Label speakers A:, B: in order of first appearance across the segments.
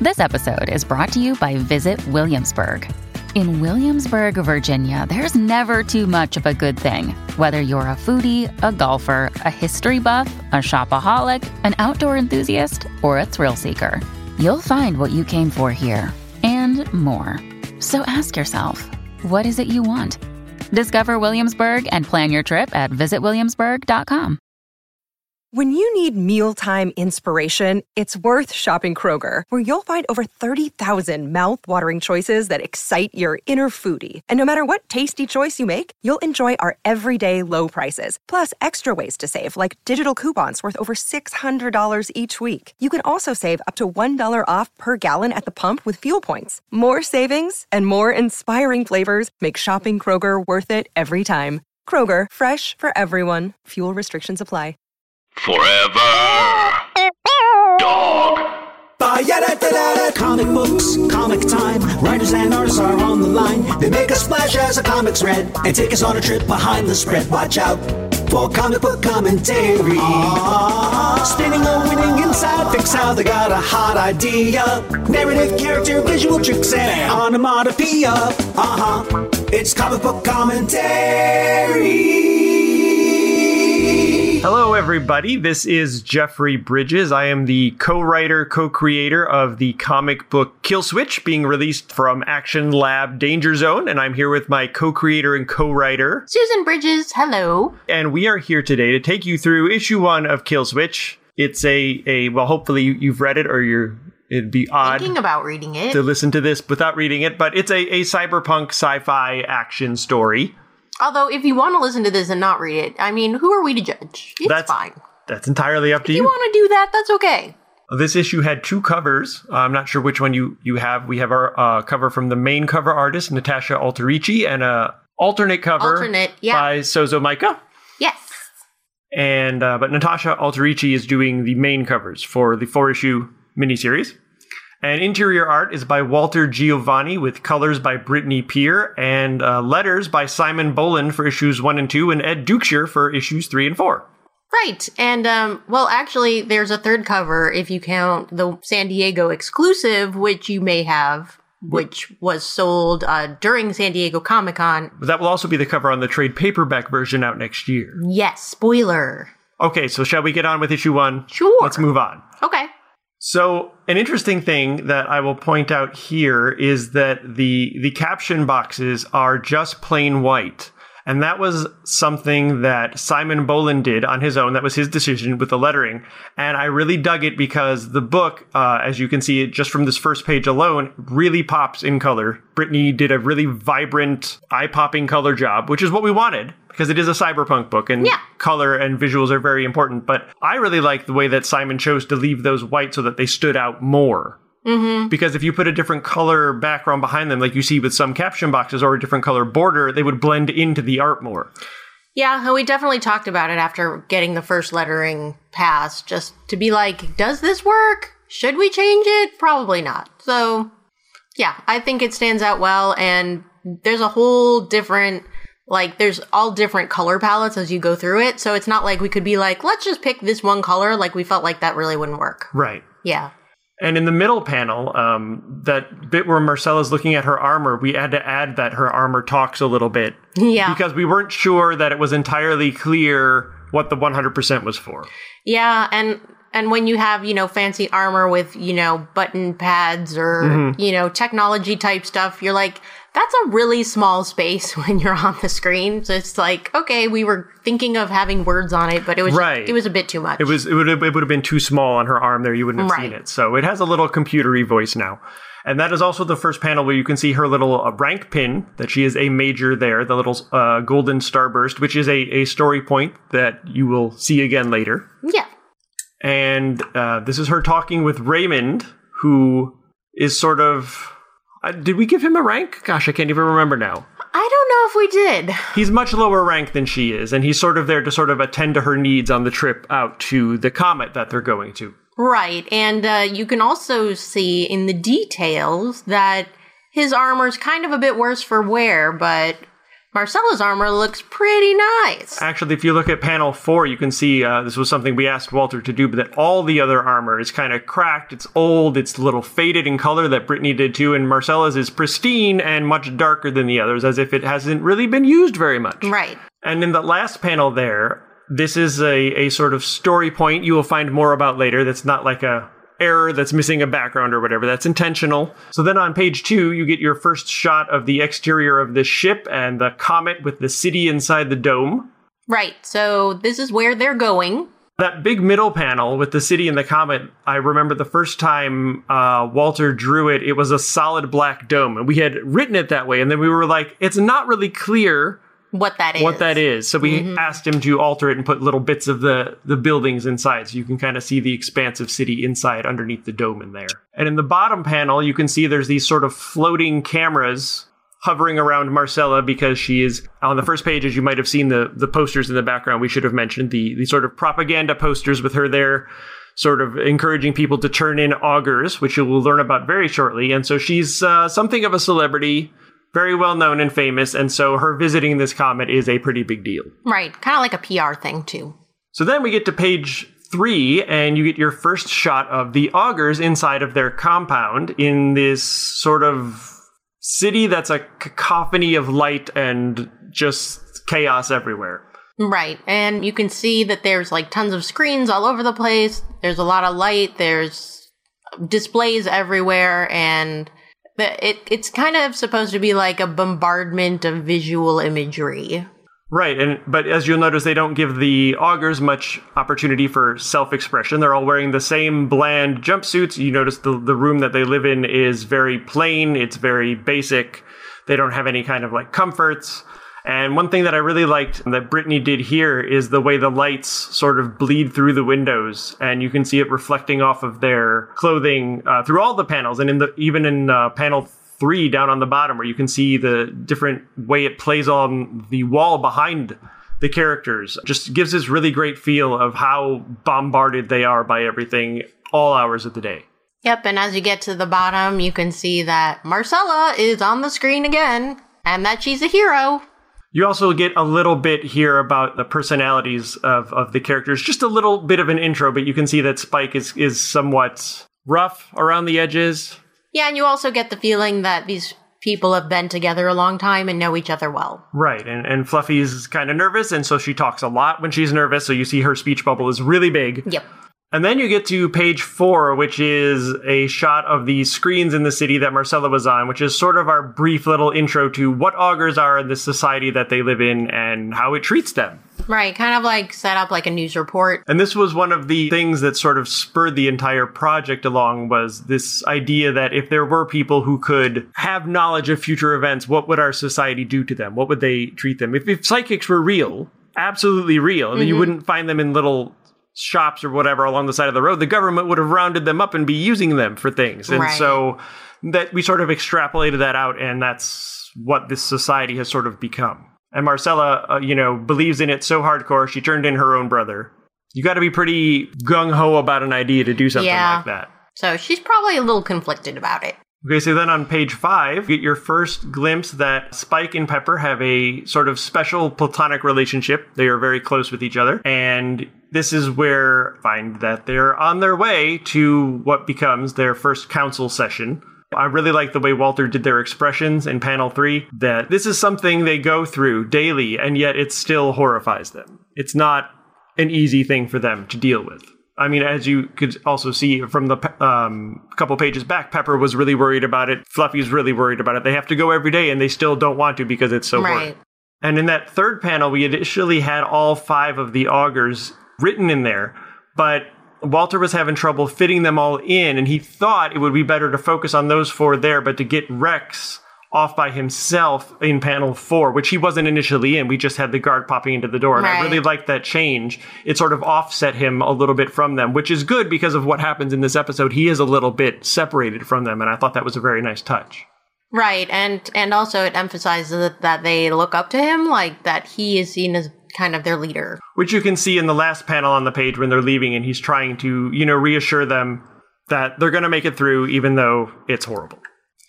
A: This episode is brought to you by Visit Williamsburg. In Williamsburg, Virginia, there's never too much of a good thing. Whether you're a foodie, a golfer, a history buff, a shopaholic, an outdoor enthusiast, or a thrill seeker, you'll find what you came for here and more. So ask yourself, what is it you want? Discover Williamsburg and plan your trip at visitwilliamsburg.com.
B: When you need mealtime inspiration, it's worth shopping Kroger, where you'll find over 30,000 mouth-watering choices that excite your inner foodie. And no matter what tasty choice you make, you'll enjoy our everyday low prices, plus extra ways to save, like digital coupons worth over $600 each week. You can also save up to $1 off per gallon at the pump with fuel points. More savings and more inspiring flavors make shopping Kroger worth it every time. Kroger, fresh for everyone. Fuel restrictions apply.
C: Forever Dog.
D: Comic books, comic time. Writers and artists are on the line. They make a splash as the comics read and take us on a trip behind the spread. Watch out for comic book commentary. Spinning or winning inside, fix how they got a hot idea. Narrative, character, visual tricks, and onomatopoeia. It's comic book commentary.
E: Hello, everybody. This is Jeffrey Bridges. I am the co-writer, co-creator of the comic book Kill Switch, being released from Action Lab Danger Zone, and I'm here with my co-creator and co-writer,
F: Susan Bridges. Hello.
E: And we are here today to take you through issue 1 of Kill Switch. It's well, hopefully you've read it, or it'd be odd
F: thinking about reading it
E: to listen to this without reading it, but it's a cyberpunk sci-fi action story.
F: Although, if you want to listen to this and not read it, I mean, who are we to judge? It's fine.
E: That's entirely up to you.
F: If you want to do that, that's okay.
E: This issue had 2 covers. I'm not sure which one you have. We have our cover from the main cover artist, Natasha Alterici, and a alternate cover by Sozo Micah.
F: Yes.
E: And but Natasha Alterici is doing the main covers for the 4-issue miniseries. And interior art is by Walter Giovanni, with colors by Brittany Peer, and letters by Simon Boland for issues 1 and 2, and Ed Dukeshire for issues 3 and 4.
F: Right. And, well, actually, there's a third cover if you count the San Diego exclusive, which you may have, which was sold during San Diego Comic-Con.
E: But that will also be the cover on the trade paperback version out next year.
F: Yes, spoiler.
E: Okay, so shall we get on with issue 1?
F: Sure.
E: Let's move on.
F: Okay.
E: So, an interesting thing that I will point out here is that the caption boxes are just plain white. And that was something that Simon Boland did on his own. That was his decision with the lettering. And I really dug it because the book, as you can see it just from this first page alone, really pops in color. Brittany did a really vibrant, eye-popping color job, which is what we wanted, because it is a cyberpunk book, and color and visuals are very important. But I really like the way that Simon chose to leave those white so that they stood out more. Mm-hmm. Because if you put a different color background behind them, like you see with some caption boxes, or a different color border, they would blend into the art more.
F: Yeah, we definitely talked about it after getting the first lettering passed, just to be like, does this work? Should we change it? Probably not. So, yeah, I think it stands out well, and there's a whole different, there's all different color palettes as you go through it, so it's not like we could be like, let's just pick this one color, we felt like that really wouldn't work.
E: Right.
F: Yeah.
E: And in the middle panel, that bit where Marcella's looking at her armor, we had to add that her armor talks a little bit.
F: Yeah.
E: Because we weren't sure that it was entirely clear what the 100% was for.
F: Yeah, and when you have, fancy armor with, button pads or, technology type stuff, you're like, that's a really small space when you're on the screen. So it's like, okay, we were thinking of having words on it, but it was it was a bit too much.
E: It would have been too small on her arm there. You wouldn't have seen it. So it has a little computery voice now. And that is also the first panel where you can see her little rank pin, that she is a major there, the little golden starburst, which is a story point that you will see again later.
F: Yeah.
E: And this is her talking with Raymond, who is sort of... did we give him a rank? Gosh, I can't even remember now.
F: I don't know if we did.
E: He's much lower rank than she is, and he's sort of there to sort of attend to her needs on the trip out to the comet that they're going to.
F: Right, and you can also see in the details that his armor's kind of a bit worse for wear, but Marcella's armor looks pretty nice.
E: Actually, if you look at panel 4, you can see this was something we asked Walter to do, but that all the other armor is kind of cracked, it's old, it's a little faded in color that Brittany did too, and Marcella's is pristine and much darker than the others, as if it hasn't really been used very much.
F: Right.
E: And in the last panel there, this is a sort of story point you will find more about later that's not like a error that's missing a background or whatever. That's intentional. So then on page 2, you get your first shot of the exterior of the ship and the comet with the city inside the dome.
F: Right. So this is where they're going.
E: That big middle panel with the city and the comet, I remember the first time Walter drew it, it was a solid black dome. And we had written it that way. And then we were like, it's not really clear
F: what that is.
E: So we asked him to alter it and put little bits of the buildings inside, so you can kind of see the expansive city inside underneath the dome in there. And in the bottom panel, you can see there's these sort of floating cameras hovering around Marcella because she is on the first page, as you might have seen the posters in the background. We should have mentioned the sort of propaganda posters with her there, sort of encouraging people to turn in augurs, which you will learn about very shortly. And so she's something of a celebrity, very well known and famous, and so her visiting this comet is a pretty big deal.
F: Right, kind of like a PR thing, too.
E: So then we get to page 3, and you get your first shot of the augurs inside of their compound in this sort of city that's a cacophony of light and just chaos everywhere.
F: Right, and you can see that there's like tons of screens all over the place. There's a lot of light, there's displays everywhere, and it's kind of supposed to be like a bombardment of visual imagery.
E: Right, but as you'll notice, they don't give the augurs much opportunity for self-expression. They're all wearing the same bland jumpsuits. You notice the room that they live in is very plain. It's very basic. They don't have any kind of like comforts. And one thing that I really liked that Brittany did here is the way the lights sort of bleed through the windows, and you can see it reflecting off of their clothing through all the panels, and even in panel 3 down on the bottom, where you can see the different way it plays on the wall behind the characters. Just gives this really great feel of how bombarded they are by everything all hours of the day.
F: Yep, and as you get to the bottom, you can see that Marcella is on the screen again, and that she's a hero.
E: You also get a little bit here about the personalities of the characters. Just a little bit of an intro, but you can see that Spike is somewhat rough around the edges.
F: Yeah, and you also get the feeling that these people have been together a long time and know each other well.
E: Right, and Fluffy's kind of nervous, and so she talks a lot when she's nervous, so you see her speech bubble is really big.
F: Yep.
E: And then you get to page 4, which is a shot of the screens in the city that Marcella was on, which is sort of our brief little intro to what augurs are in the society that they live in and how it treats them.
F: Right, kind of like set up like a news report.
E: And this was one of the things that sort of spurred the entire project along, was this idea that if there were people who could have knowledge of future events, what would our society do to them? What would they treat them? If psychics were real, absolutely real, then you wouldn't find them in little shops or whatever along the side of the road. The government would have rounded them up and be using them for things. And so that we sort of extrapolated that out, and that's what this society has sort of become. And Marcella, believes in it so hardcore, she turned in her own brother. You got to be pretty gung-ho about an idea to do something like that.
F: So she's probably a little conflicted about it.
E: Okay, so then on page 5, you get your first glimpse that Spike and Pepper have a sort of special platonic relationship. They are very close with each other. And this is where I find that they're on their way to what becomes their first council session. I really like the way Walter did their expressions in panel 3, that this is something they go through daily, and yet it still horrifies them. It's not an easy thing for them to deal with. I mean, as you could also see from the couple pages back, Pepper was really worried about it. Fluffy's really worried about it. They have to go every day, and they still don't want to because it's so hard. And in that third panel, we initially had all 5 of the augurs written in there, but Walter was having trouble fitting them all in, and he thought it would be better to focus on those 4 there, but to get Rex off by himself in panel 4, which he wasn't initially in. We just had the guard popping into the door, and I really liked that change. It sort of offset him a little bit from them, which is good because of what happens in this episode. He is a little bit separated from them, and I thought that was a very nice touch.
F: Right, and also it emphasizes that they look up to him, like that he is seen as kind of their leader.
E: Which you can see in the last panel on the page when they're leaving, and he's trying to, reassure them that they're going to make it through even though it's horrible.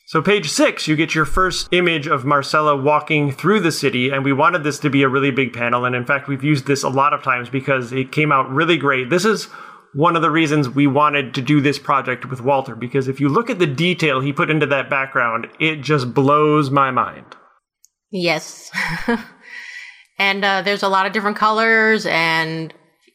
E: So page 6, you get your first image of Marcella walking through the city, and we wanted this to be a really big panel, and in fact, we've used this a lot of times because it came out really great. This is one of the reasons we wanted to do this project with Walter, because if you look at the detail he put into that background, it just blows my mind.
F: Yes. And there's a lot of different colors, and,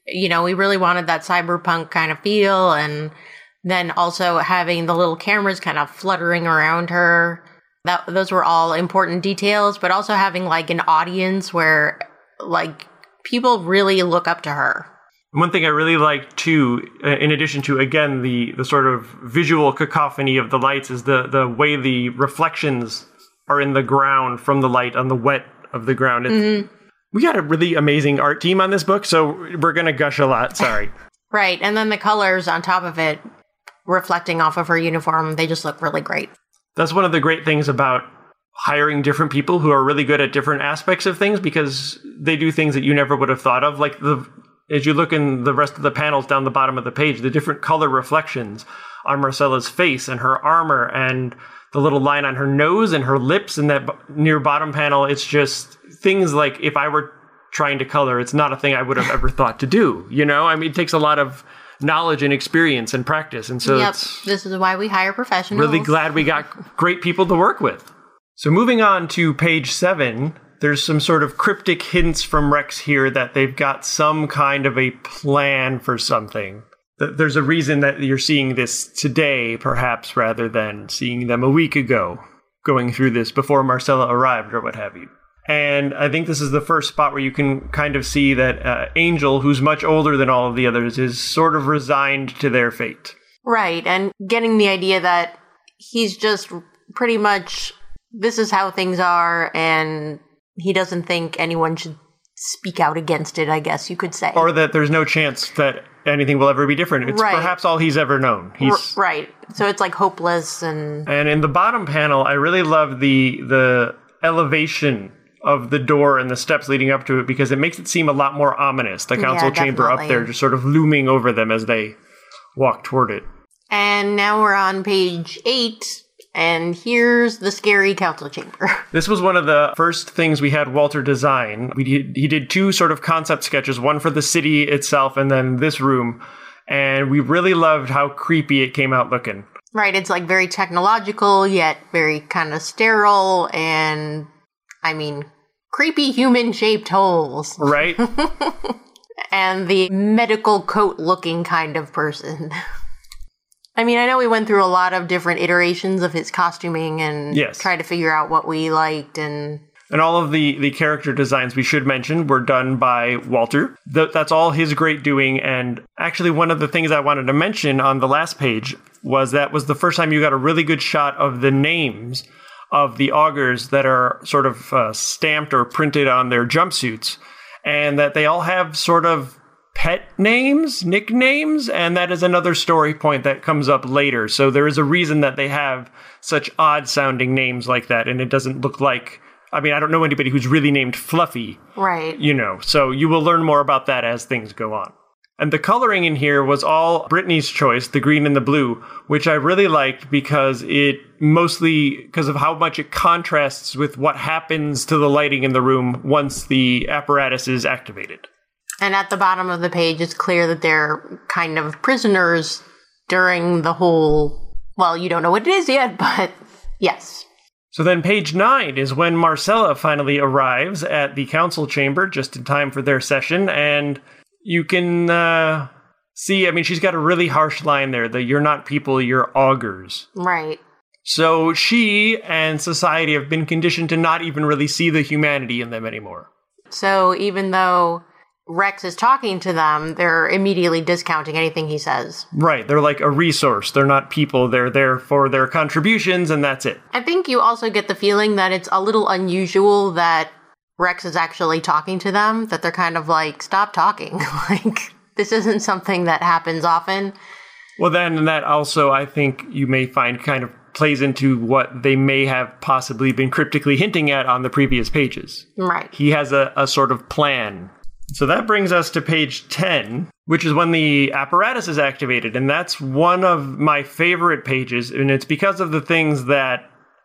F: we really wanted that cyberpunk kind of feel, and then also having the little cameras kind of fluttering around her. Those were all important details, but also having like an audience where like people really look up to her.
E: One thing I really liked too, in addition to, again, the sort of visual cacophony of the lights, is the way the reflections are in the ground from the light on the wet of the ground. We got a really amazing art team on this book, so we're going to gush a lot. Sorry.
F: Right. And then the colors on top of it, reflecting off of her uniform, they just look really great.
E: That's one of the great things about hiring different people who are really good at different aspects of things, because they do things that you never would have thought of. Like as you look in the rest of the panels down the bottom of the page, the different color reflections on Marcella's face and her armor and the little line on her nose and her lips in that near bottom panel. It's just things like, if I were trying to color, it's not a thing I would have ever thought to do. It takes a lot of knowledge and experience and practice. And so
F: this is why we hire professionals.
E: Really glad we got great people to work with. So moving on to page 7, there's some sort of cryptic hints from Rex here that they've got some kind of a plan for something. There's a reason that you're seeing this today, perhaps, rather than seeing them a week ago, going through this before Marcella arrived or what have you. And I think this is the first spot where you can kind of see that Angel, who's much older than all of the others, is sort of resigned to their fate.
F: Right, and getting the idea that he's just pretty much, this is how things are, and he doesn't think anyone should speak out against it, I guess you could say.
E: Or that there's no chance that anything will ever be different. It's perhaps all he's ever known.
F: Right, so it's like hopeless. And
E: in the bottom panel, I really love the elevation of the door and the steps leading up to it, because it makes it seem a lot more ominous. The council chamber up there just sort of looming over them as they walk toward it.
F: And now we're on page 8, and here's the scary council chamber.
E: This was one of the first things we had Walter design. He did 2 sort of concept sketches, one for the city itself and then this room. And we really loved how creepy it came out looking.
F: Right, it's like very technological, yet very kind of sterile, and creepy human-shaped holes.
E: Right.
F: And the medical coat-looking kind of person. I know we went through a lot of different iterations of his costuming and tried to figure out what we liked. And
E: all of the character designs, we should mention, were done by Walter. That's all his great doing. And actually, one of the things I wanted to mention on the last page was that was the first time you got a really good shot of the names of the augurs that are sort of stamped or printed on their jumpsuits, and that they all have sort of pet names, nicknames, and that is another story point that comes up later. So there is a reason that they have such odd-sounding names like that, and it doesn't look like... I don't know anybody who's really named Fluffy.
F: Right.
E: So you will learn more about that as things go on. And the coloring in here was all Brittany's choice, the green and the blue, which I really liked because of how much it contrasts with what happens to the lighting in the room once the apparatus is activated.
F: And at the bottom of the page, it's clear that they're kind of prisoners during the whole, well, you don't know what it is yet, but yes.
E: So then page 9 is when Marcella finally arrives at the council chamber just in time for their session, and you can see, she's got a really harsh line there, that you're not people, you're augurs.
F: Right.
E: So she and society have been conditioned to not even really see the humanity in them anymore.
F: So even though Rex is talking to them, they're immediately discounting anything he says.
E: Right. They're like a resource. They're not people. They're there for their contributions, and that's it.
F: I think you also get the feeling that it's a little unusual that Rex is actually talking to them, that they're kind of like, stop talking. Like, this isn't something that happens often.
E: Well, then that also, I think you may find kind of plays into what they may have possibly been cryptically hinting at on the previous pages.
F: Right.
E: He has a sort of plan. So that brings us to page 10, which is when the apparatus is activated. And that's one of my favorite pages. And it's because of the things that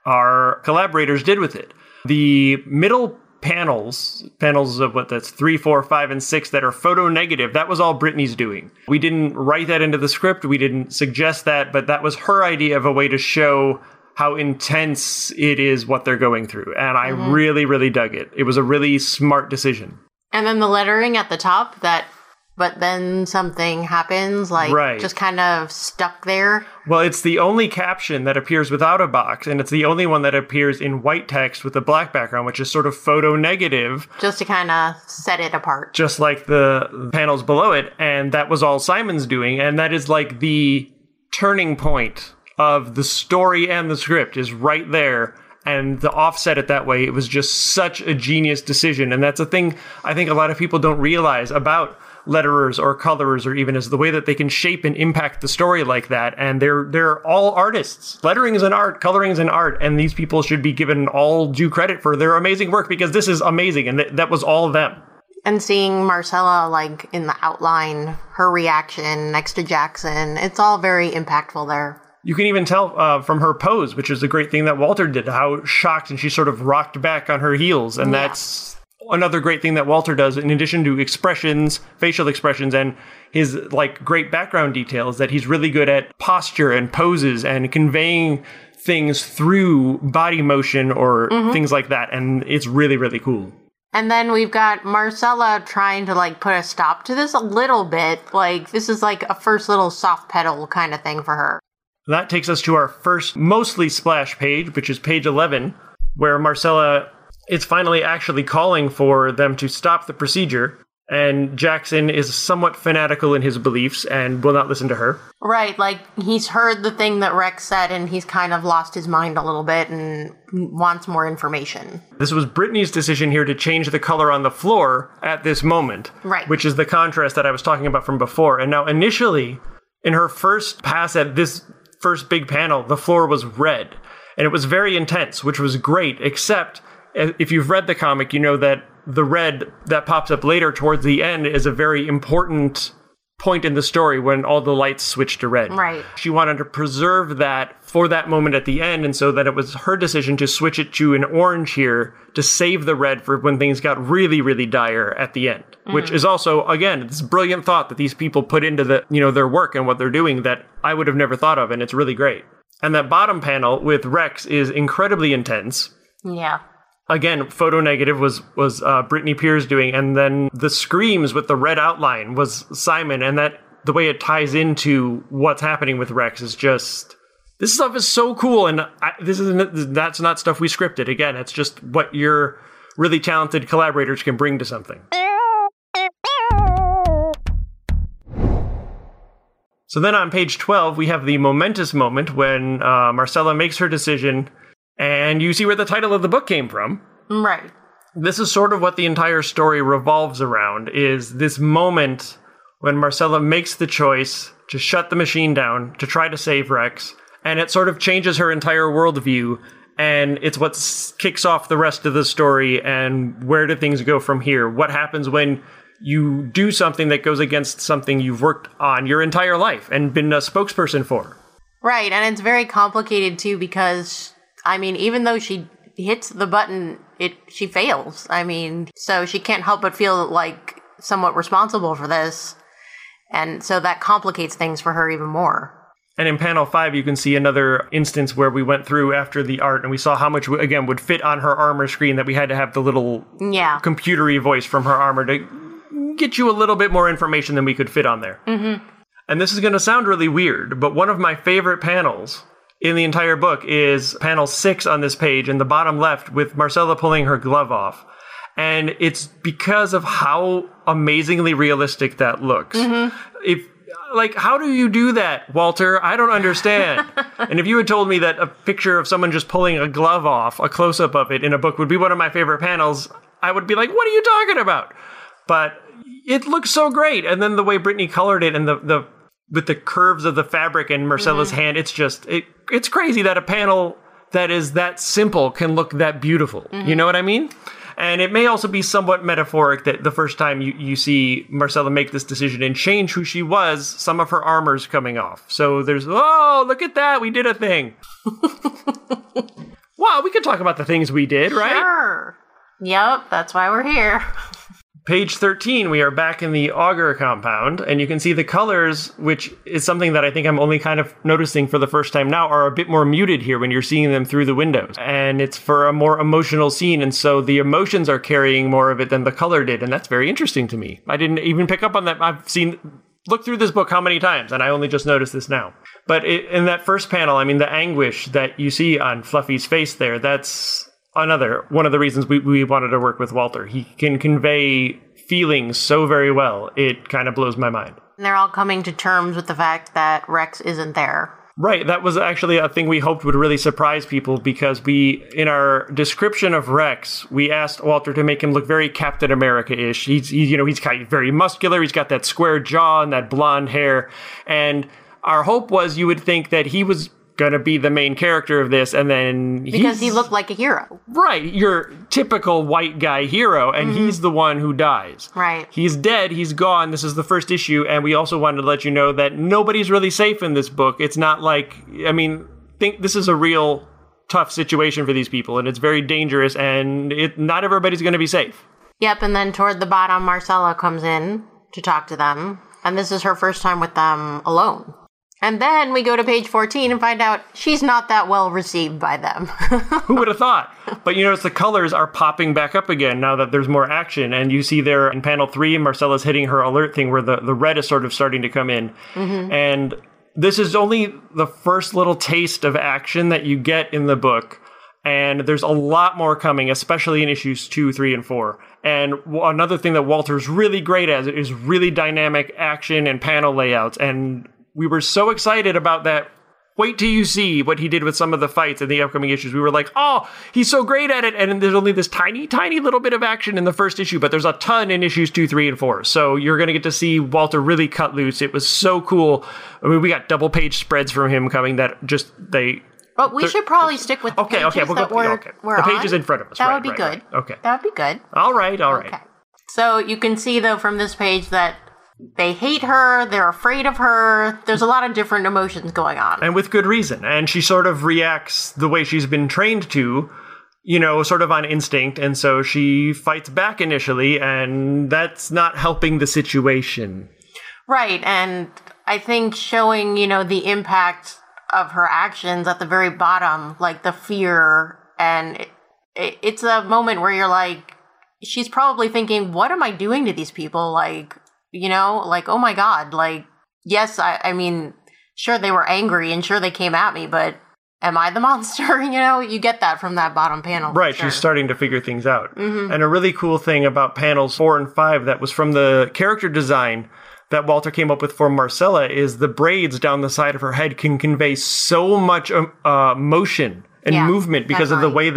E: our collaborators did with it. The middle panels of that's 3, 4, 5, and 6 that are photo negative, that was all Brittany's doing. We didn't write that into the script. We didn't suggest that, but that was her idea of a way to show how intense it is what they're going through. And I really, really dug it. It was a really smart decision.
F: And then the lettering at the top, but then something happens, just kind of stuck there.
E: Well, it's the only caption that appears without a box, and it's the only one that appears in white text with a black background, which is sort of photo negative.
F: Just to kind of set it apart.
E: Just like the panels below it, and that was all Simon's doing, and that is like the turning point of the story and the script is right there. And the offset it that way, it was just such a genius decision. And that's a thing I think a lot of people don't realize about letterers or colorers, or even as the way that they can shape and impact the story like that. And they're all artists. Lettering is an art, coloring is an art, and these people should be given all due credit for their amazing work, because this is amazing, and that was all them.
F: And seeing Marcella, in the outline, her reaction next to Jackson, it's all very impactful there.
E: You can even tell from her pose, which is a great thing that Walter did, how shocked, and she sort of rocked back on her heels. And that's another great thing that Walter does, in addition to expressions, facial expressions, and his great background details, that he's really good at posture and poses and conveying things through body motion or things like that. And it's really, really cool.
F: And then we've got Marcella trying to put a stop to this a little bit. This is a first little soft pedal kind of thing for her.
E: That takes us to our first mostly splash page, which is page 11, where Marcella is finally actually calling for them to stop the procedure. And Jackson is somewhat fanatical in his beliefs and will not listen to her.
F: Right, he's heard the thing that Rex said, and he's kind of lost his mind a little bit and wants more information.
E: This was Brittany's decision here to change the color on the floor at this moment.
F: Right.
E: Which is the contrast that I was talking about from before. And now initially, in her first pass at this first big panel, the floor was red. And it was very intense, which was great, except if you've read the comic, you know that the red that pops up later towards the end is a very important point in the story when all the lights switch to red.
F: Right.
E: She wanted to preserve that for that moment at the end, and so that it was her decision to switch it to an orange here to save the red for when things got really, really dire at the end. Which is also, again, this brilliant thought that these people put into their work and what they're doing that I would have never thought of, and it's really great. And that bottom panel with Rex is incredibly intense.
F: Yeah.
E: Again, photo negative was Brittany Pierce doing, and then the screams with the red outline was Simon, and that the way it ties into what's happening with Rex is just, this stuff is so cool, and that's not stuff we scripted. Again, it's just what your really talented collaborators can bring to something. So then on page 12, we have the momentous moment when Marcella makes her decision. And you see where the title of the book came from.
F: Right.
E: This is sort of what the entire story revolves around, is this moment when Marcella makes the choice to shut the machine down, to try to save Rex, and it sort of changes her entire worldview, and it's what kicks off the rest of the story, and where do things go from here? What happens when you do something that goes against something you've worked on your entire life and been a spokesperson for?
F: Right, and it's very complicated, too, because even though she hits the button, she fails. So she can't help but feel somewhat responsible for this. And so that complicates things for her even more.
E: And in panel 5, you can see another instance where we went through after the art and we saw how much, again, would fit on her armor screen, that we had to have the little computery voice from her armor to get you a little bit more information than we could fit on there. Mm-hmm. And this is going to sound really weird, but one of my favorite panels in the entire book is panel 6 on this page in the bottom left, with Marcella pulling her glove off. And it's because of how amazingly realistic that looks. Mm-hmm. How do you do that, Walter? I don't understand. And if you had told me that a picture of someone just pulling a glove off, a close-up of it in a book would be one of my favorite panels, I would be like, what are you talking about? But it looks so great. And then the way Brittany colored it, and the with the curves of the fabric and Marcella's hand, it's just, it's crazy that a panel that is that simple can look that beautiful. Mm-hmm. You know what I mean? And it may also be somewhat metaphoric that the first time you see Marcella make this decision and change who she was, some of her armor's coming off. So there's, oh, look at that, we did a thing. What Well, we could talk about the things we did, right?
F: Sure. Yep, that's why we're here.
E: Page 13, we are back in the Augur compound, and you can see the colors, which is something that I think I'm only kind of noticing for the first time now, are a bit more muted here when you're seeing them through the windows. And it's for a more emotional scene, and so the emotions are carrying more of it than the color did, and that's very interesting to me. I didn't even pick up on that. Looked through this book how many times, and I only just noticed this now. But in that first panel, I mean, the anguish that you see on Fluffy's face there, that's one of the reasons we wanted to work with Walter. He can convey feelings so very well. It kind of blows my mind.
F: And they're all coming to terms with the fact that Rex isn't there.
E: Right. That was actually a thing we hoped would really surprise people, because in our description of Rex, we asked Walter to make him look very Captain America-ish. He's kind of very muscular. He's got that square jaw and that blonde hair. And our hope was you would think that he was going to be the main character of this, and then
F: because he looked like a hero.
E: Right, your typical white guy hero, and he's the one who dies.
F: Right.
E: He's dead, he's gone, this is the first issue, and we also wanted to let you know that nobody's really safe in this book. It's not like, think this is a real tough situation for these people, and it's very dangerous, and not everybody's going to be safe.
F: Yep, and then toward the bottom, Marcella comes in to talk to them, and this is her first time with them alone. And then we go to page 14 and find out she's not that well received by them.
E: Who would have thought? But you notice the colors are popping back up again now that there's more action. And you see there in panel 3, Marcella's hitting her alert thing where the red is sort of starting to come in. Mm-hmm. And this is only the first little taste of action that you get in the book. And there's a lot more coming, especially in issues 2, 3, and 4. And another thing that Walter's really great at is really dynamic action and panel layouts. And we were so excited about that. Wait till you see what he did with some of the fights in the upcoming issues. We were like, oh, he's so great at it. And there's only this tiny, tiny little bit of action in the first issue, but there's a ton in issues 2, 3, and 4. So you're going to get to see Walter really cut loose. It was so cool. I mean, we got double page spreads from him coming that just,
F: But we should probably stick with the pages we're
E: the
F: on.
E: pages in front of us.
F: That would be good.
E: Right. Okay.
F: That would be good.
E: All right.
F: Okay. So you can see, though, from this page that they hate her, they're afraid of her. There's a lot of different emotions going on.
E: And with good reason. And she sort of reacts the way she's been trained to, sort of on instinct. And so she fights back initially, and that's not helping the situation.
F: Right. And I think showing, the impact of her actions at the very bottom, like the fear, and it's a moment where you're like, she's probably thinking, what am I doing to these people? Like, oh my God, like, yes, I mean, sure, they were angry and sure they came at me, but am I the monster? You get that from that bottom panel.
E: Right,
F: sure.
E: She's starting to figure things out.
F: Mm-hmm.
E: And a really cool thing about panels 4 and 5 that was from the character design that Walter came up with for Marcella is the braids down the side of her head can convey so much motion and movement because of the way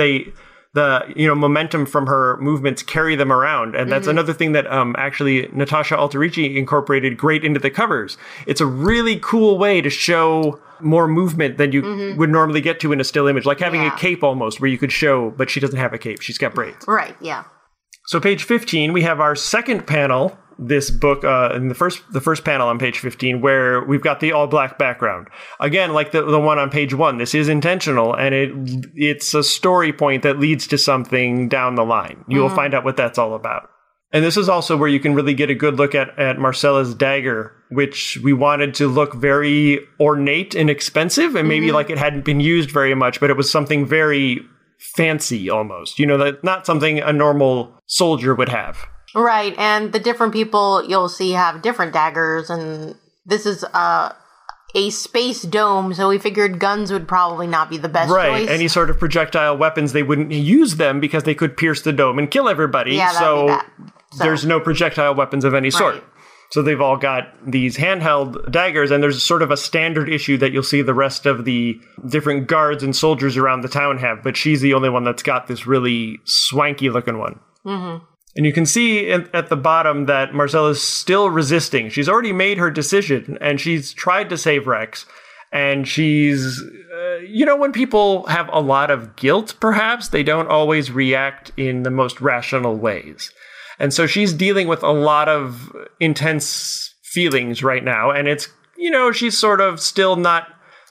E: the momentum from her movements carry them around. And that's another thing that actually Natasha Alterici incorporated great into the covers. It's a really cool way to show more movement than you would normally get to in a still image, like having a cape almost, where you could show, but she doesn't have a cape. She's got braids.
F: Right, yeah.
E: So page 15, we have our second panel, this book, in the first panel on page 15, where we've got the all-black background. Again, like the one on page 1, this is intentional, and it's a story point that leads to something down the line. You'll find out what that's all about. And this is also where you can really get a good look at Marcella's dagger, which we wanted to look very ornate and expensive, and maybe like it hadn't been used very much, but it was something very fancy almost. That not something a normal soldier would have.
F: Right, and the different people you'll see have different daggers, and this is a space dome, so we figured guns would probably not be the best choice.
E: Right, any sort of projectile weapons, they wouldn't use them because they could pierce the dome and kill everybody.
F: Yeah, that'd be bad. So
E: there's no projectile weapons of any sort. So they've all got these handheld daggers, and there's sort of a standard issue that you'll see the rest of the different guards and soldiers around the town have, but she's the only one that's got this really swanky-looking one. Mm-hmm. And you can see at the bottom that Marcella's still resisting. She's already made her decision, and she's tried to save Rex. And she's, when people have a lot of guilt, perhaps, they don't always react in the most rational ways. And so she's dealing with a lot of intense feelings right now. And it's, she's sort of still not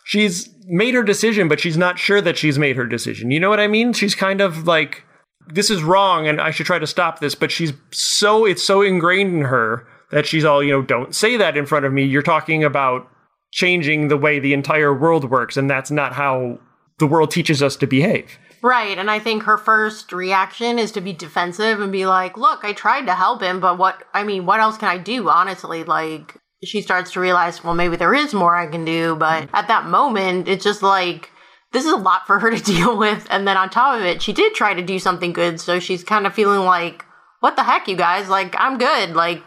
E: she's made her decision, but she's not sure that she's made her decision. You know what I mean? She's kind of like, this is wrong and I should try to stop this, but it's so ingrained in her that she's all, don't say that in front of me. You're talking about changing the way the entire world works, and that's not how the world teaches us to behave.
F: Right, and I think her first reaction is to be defensive and be like, look, I tried to help him, but what else can I do, honestly? Like, she starts to realize, well, maybe there is more I can do, but at that moment, it's just like, this is a lot for her to deal with, and then on top of it, she did try to do something good, so she's kind of feeling like, what the heck, you guys? Like, I'm good. Like,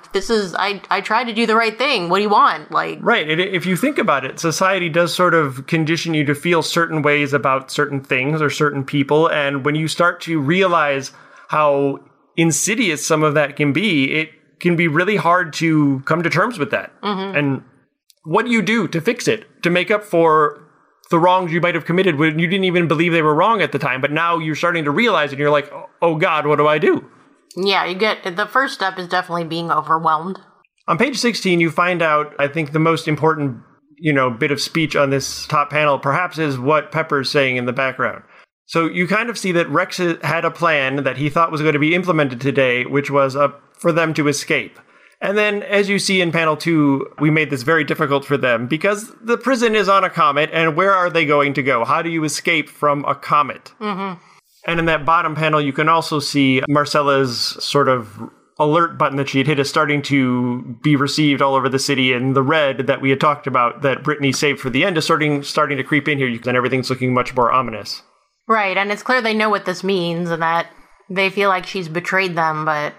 F: I tried to do the right thing. What do you want? Like,
E: right. If you think about it, society does sort of condition you to feel certain ways about certain things or certain people. And when you start to realize how insidious some of that can be, it can be really hard to come to terms with that. Mm-hmm. And what do you do to fix it, to make up for the wrongs you might have committed when you didn't even believe they were wrong at the time? But now you're starting to realize it and you're like, oh God, what do I do?
F: Yeah, the first step is definitely being overwhelmed.
E: On page 16, you find out, I think the most important, bit of speech on this top panel perhaps is what Pepper's saying in the background. So you kind of see that Rex had a plan that he thought was going to be implemented today, which was for them to escape. And then, as you see in panel 2, we made this very difficult for them because the prison is on a comet, and where are they going to go? How do you escape from a comet? Mm-hmm. And in that bottom panel, you can also see Marcella's sort of alert button that she had hit is starting to be received all over the city. And the red that we had talked about that Brittany saved for the end is starting to creep in here. And everything's looking much more ominous.
F: Right. And it's clear they know what this means and that they feel like she's betrayed them. But,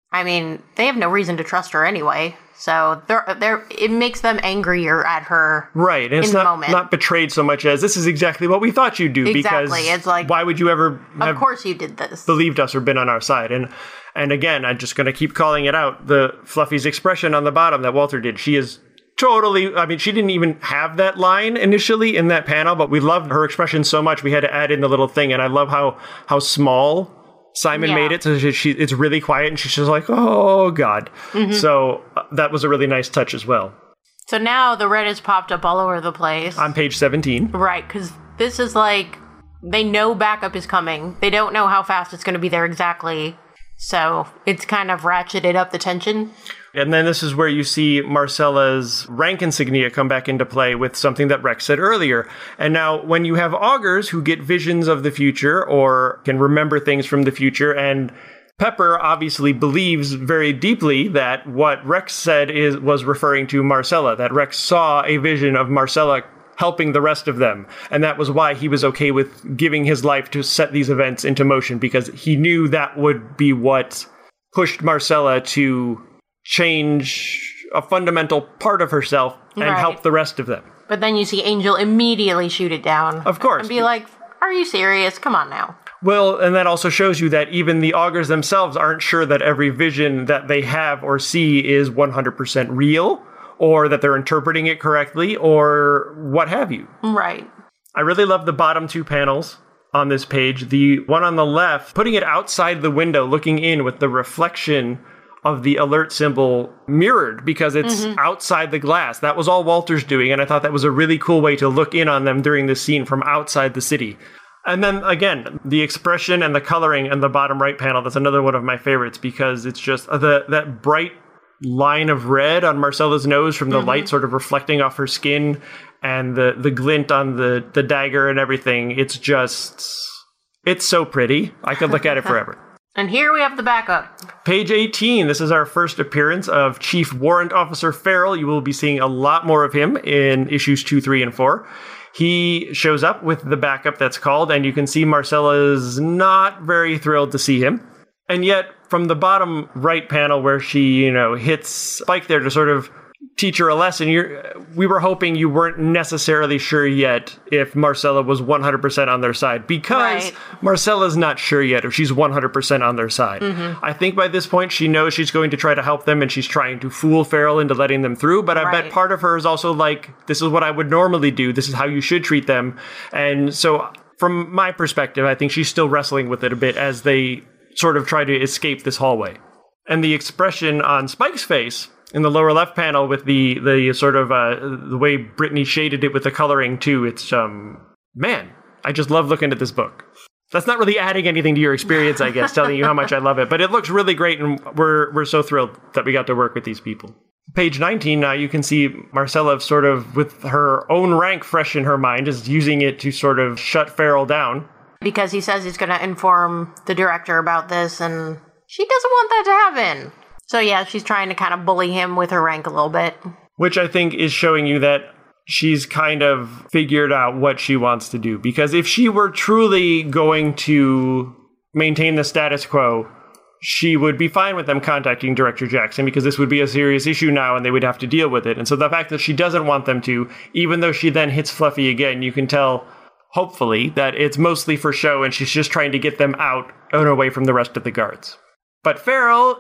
F: they have no reason to trust her anyway. So it makes them angrier at her.
E: Right. And it's not betrayed so much as this is exactly what we thought you'd do.
F: Exactly.
E: Because
F: it's like,
E: why would you ever
F: of course you did this.
E: Believed us or been on our side? And again, I'm just going to keep calling it out. The Fluffy's expression on the bottom that Walter did. She is totally, she didn't even have that line initially in that panel, but we loved her expression so much we had to add in the little thing. And I love how small Simon made it, so it's really quiet, and she's just like, oh, God. Mm-hmm. So that was a really nice touch as well.
F: So now the red has popped up all over the place.
E: On page 17.
F: Right, because this is like, they know backup is coming. They don't know how fast it's going to be there exactly. So it's kind of ratcheted up the tension.
E: And then this is where you see Marcella's rank insignia come back into play with something that Rex said earlier. And now when you have augurs who get visions of the future or can remember things from the future, and Pepper obviously believes very deeply that what Rex said was referring to Marcella, that Rex saw a vision of Marcella helping the rest of them. And that was why he was okay with giving his life to set these events into motion, because he knew that would be what pushed Marcella to change a fundamental part of herself and help the rest of them.
F: But then you see Angel immediately shoot it down.
E: Of course.
F: And be like, are you serious? Come on now.
E: Well, and that also shows you that even the augurs themselves aren't sure that every vision that they have or see is 100% real, or that they're interpreting it correctly, or what have you.
F: Right.
E: I really love the bottom two panels on this page. The one on the left, putting it outside the window, looking in with the reflection of the alert symbol mirrored because it's outside the glass. That was all Walter's doing, and I thought that was a really cool way to look in on them during this scene from outside the city. And then, again, the expression and the coloring in the bottom right panel, that's another one of my favorites because it's just that bright line of red on Marcella's nose from the light sort of reflecting off her skin and the glint on the dagger and everything. It's so pretty. I could look at it forever.
F: And here we have the backup.
E: Page 18. This is our first appearance of Chief Warrant Officer Farrell. You will be seeing a lot more of him in issues 2, 3, and 4. He shows up with the backup that's called, and you can see Marcella's not very thrilled to see him. And yet, from the bottom right panel where she, hits Spike there to sort of teach her a lesson, we were hoping you weren't necessarily sure yet if Marcella was 100% on their side, because Marcella's not sure yet if she's 100% on their side. I think by this point she knows she's going to try to help them, and she's trying to fool Farrell into letting them through, but I bet part of her is also like, this is what I would normally do, this is how you should treat them. And so from my perspective, I think she's still wrestling with it a bit as they sort of try to escape this hallway. And the expression on Spike's face in the lower left panel with the sort of the way Brittany shaded it with the coloring too. It's man, I just love looking at this book. That's not really adding anything to your experience, I guess, telling you how much I love it. But it looks really great, and we're so thrilled that we got to work with these people. Page 19, now you can see Marcella sort of, with her own rank fresh in her mind, is using it to sort of shut Farrell down.
F: Because he says he's going to inform the director about this, and she doesn't want that to happen. So yeah, she's trying to kind of bully him with her rank a little bit. Which
E: I think is showing you that she's kind of figured out what she wants to do. Because if she were truly going to maintain the status quo, she would be fine with them contacting Director Jackson, because this would be a serious issue now and they would have to deal with it. And so the fact that she doesn't want them to, even though she then hits Fluffy again, you can tell, hopefully, that it's mostly for show and she's just trying to get them out and away from the rest of the guards. But Farrell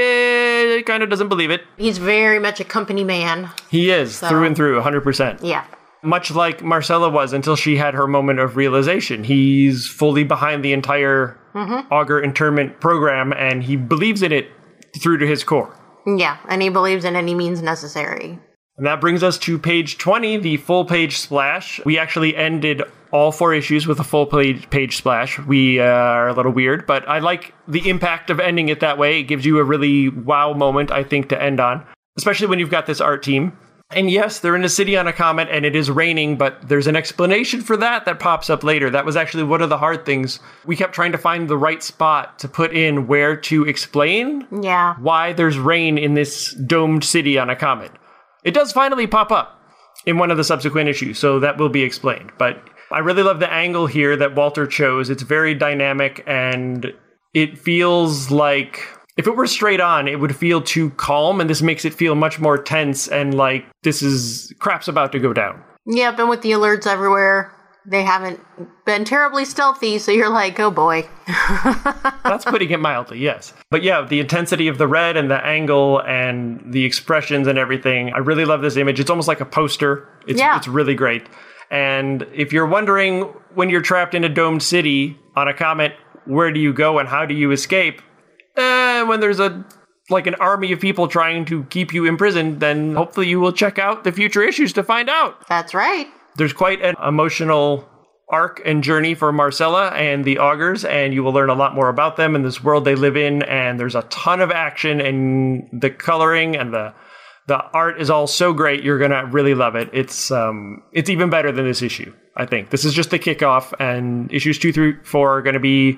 E: kind of doesn't believe it.
F: He's very much a company man.
E: He is, through and through, 100%.
F: Yeah.
E: Much like Marcella was until she had her moment of realization. He's fully behind the entire Augur internment program, and he believes in it through to his core.
F: Yeah, and he believes in any means necessary.
E: And that brings us to page 20, the full page splash. We actually ended all 4 issues with a full page splash. We are a little weird, but I like the impact of ending it that way. It gives you a really wow moment, I think, to end on, especially when you've got this art team. And yes, they're in a city on a comet and it is raining, but there's an explanation for that pops up later. That was actually one of the hard things. We kept trying to find the right spot to put in where to explain why there's rain in this domed city on a comet. It does finally pop up in one of the subsequent issues, so that will be explained. But I really love the angle here that Walter chose. It's very dynamic, and it feels like if it were straight on, it would feel too calm, and this makes it feel much more tense and like crap's about to go down. Yep, and with the alerts everywhere, they haven't been terribly stealthy, so you're like, oh boy. That's putting it mildly, yes. But yeah, the intensity of the red and the angle and the expressions and everything, I really love this image. It's almost like a poster. It's really great. And if you're wondering, when you're trapped in a domed city on a comet, where do you go and how do you escape? When there's an army of people trying to keep you imprisoned, then hopefully you will check out the future issues to find out. That's right. There's quite an emotional arc and journey for Marcella and the Augurs, and you will learn a lot more about them and this world they live in, and there's a ton of action, and the coloring and the art is all so great. You're going to really love it. It's even better than this issue, I think. This is just the kickoff, and issues 2 through 4 are going to be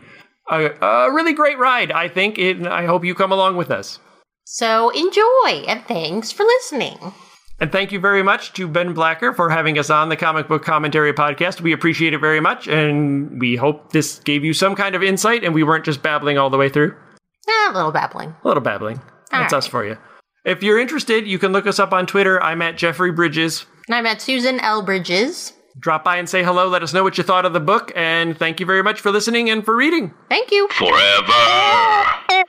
E: a really great ride, I think, and I hope you come along with us. So enjoy, and thanks for listening. And thank you very much to Ben Blacker for having us on the Comic Book Commentary Podcast. We appreciate it very much, and we hope this gave you some kind of insight and we weren't just babbling all the way through. A little babbling. A little babbling. That's us for you. If you're interested, you can look us up on Twitter. I'm at Jeffrey Bridges. And I'm at Susan L. Bridges. Drop by and say hello. Let us know what you thought of the book. And thank you very much for listening and for reading. Thank you.
C: Forever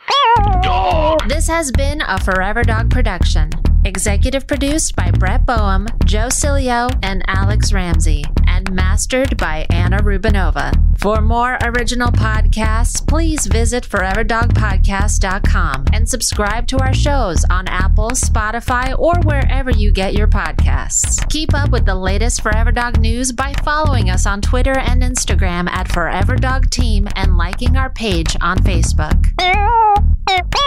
C: Dog.
G: This has been a Forever Dog production. Executive produced by Brett Boehm, Joe Cilio, and Alex Ramsey, and mastered by Anna Rubinova. For more original podcasts, please visit foreverdogpodcast.com and subscribe to our shows on Apple, Spotify, or wherever you get your podcasts. Keep up with the latest Forever Dog news by following us on Twitter and Instagram at Forever Dog Team and liking our page on Facebook.